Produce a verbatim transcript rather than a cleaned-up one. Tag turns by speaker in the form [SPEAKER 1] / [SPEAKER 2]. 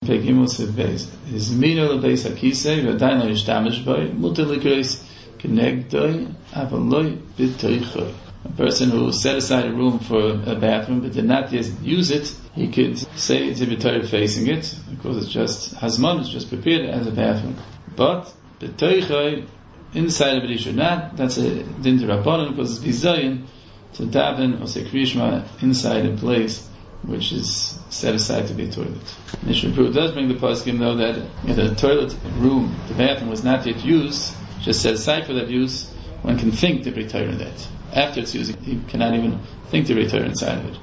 [SPEAKER 1] Pegimus beis. His mino lebeis hakisei v'adayin lo yishtamish boi mutar likreis kenegdoi avaloi b'toichoi. A person who set aside a room for a bathroom but did not yet use it, he could say it's a b'toich facing it because it's just hazman, it's just prepared as a bathroom. But b'toichoi inside of it he should not. That's a din to rabbanon because it's bizayin to daven or say kriyishma inside a place which is set aside to be a toilet. Mishnah Berurah does bring the poskim though that if the toilet room, the bathroom was not yet used, just set aside for that use, one can think to return that. After it's used, he cannot even think to return inside of it.